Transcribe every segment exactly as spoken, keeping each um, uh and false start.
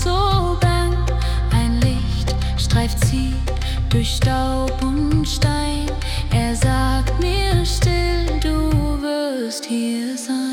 so bang. Ein Licht streift sie durch Staub und Stein. Er sagt mir still, du wirst hier sein.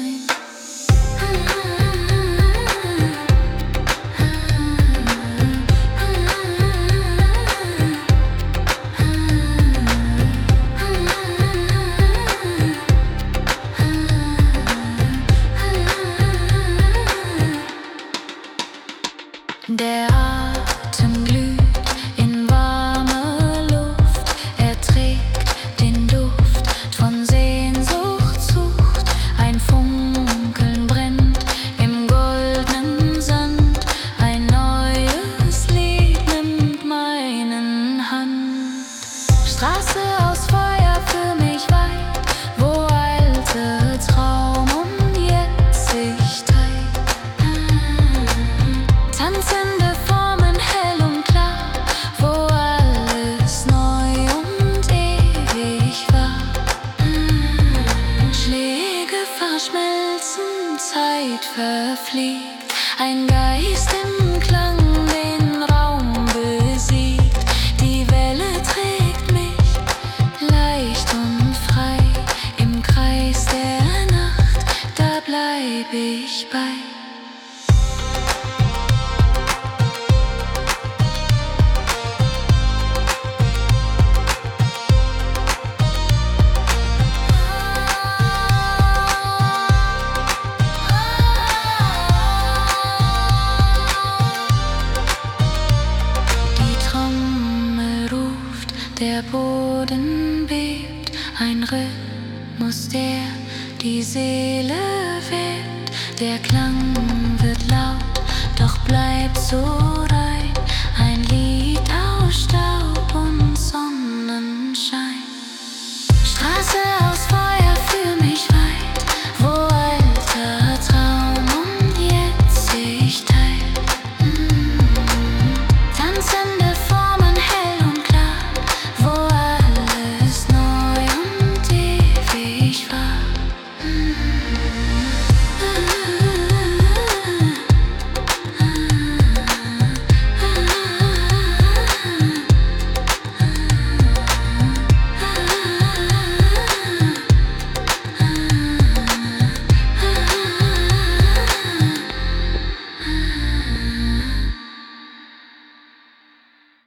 Der Atem glüht in warmer Luft, er trägt den Duft von Sehnsucht, Sucht. Ein Funkeln brennt im goldenen Sand, ein neues Lied nimmt meinen Hand. Straße aus Feuer für mich weit, wo alte Traum und jetzt sich teilt. Tanzende Formen hell und klar, wo alles neu und ewig war. Schläge verschmelzen, Zeit verfliegt, ein Geist im Klang den Raum besiegt. Die Welle trägt mich leicht und frei, im Kreis der Nacht, da bleib ich bei. Der Boden bebt, ein Rhythmus, der die Seele wärmt. Der Klang wird laut, doch bleibt so